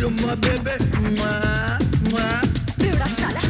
चुम्मा बेबे बेवड़ा साला।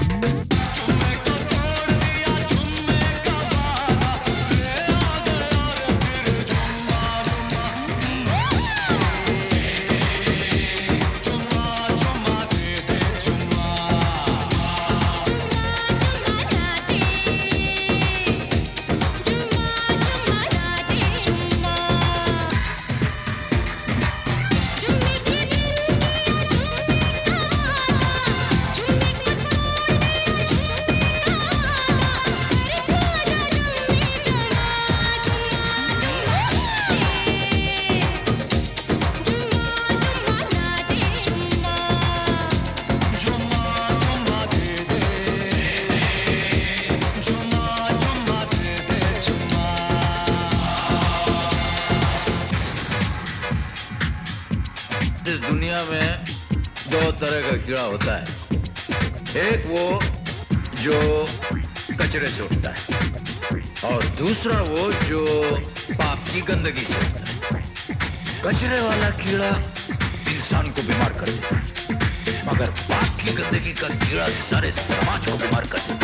इस दुनिया में दो तरह का कीड़ा होता है, एक वो जो कचरे से उठता है और दूसरा वो जो पाप की गंदगी से उठता है। कचरे वाला कीड़ा इंसान को बीमार कर देता है, मगर पाप की गंदगी का कीड़ा सारे समाज को बीमार कर देता है।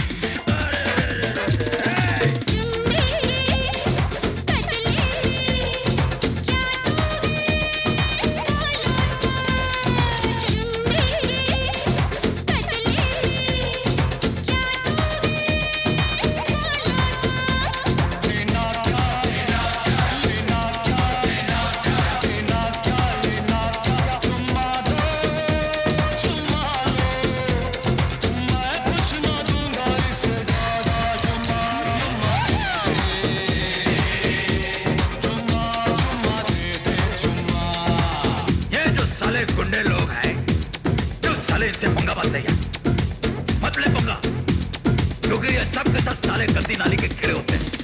गुंडे लोग हैं जो साले इनसे पंगा बांधते हैं, मत ले पंगा, क्योंकि ये सब के सब साले गंदी नाली के कीड़े होते हैं।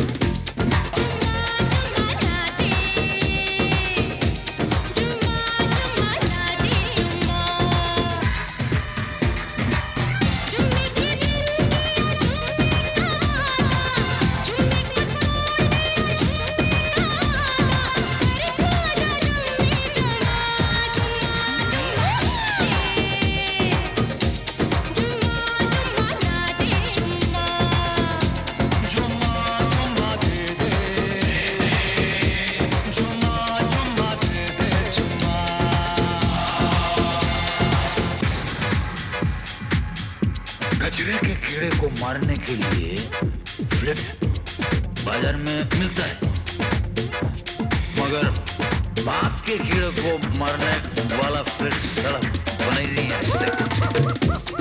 कचरे के कीड़े को मारने के लिए फ्लिप बाजार में मिलता है, मगर बाप के कीड़े को मारने वाला फ्लिप सड़क बनाई नहीं है।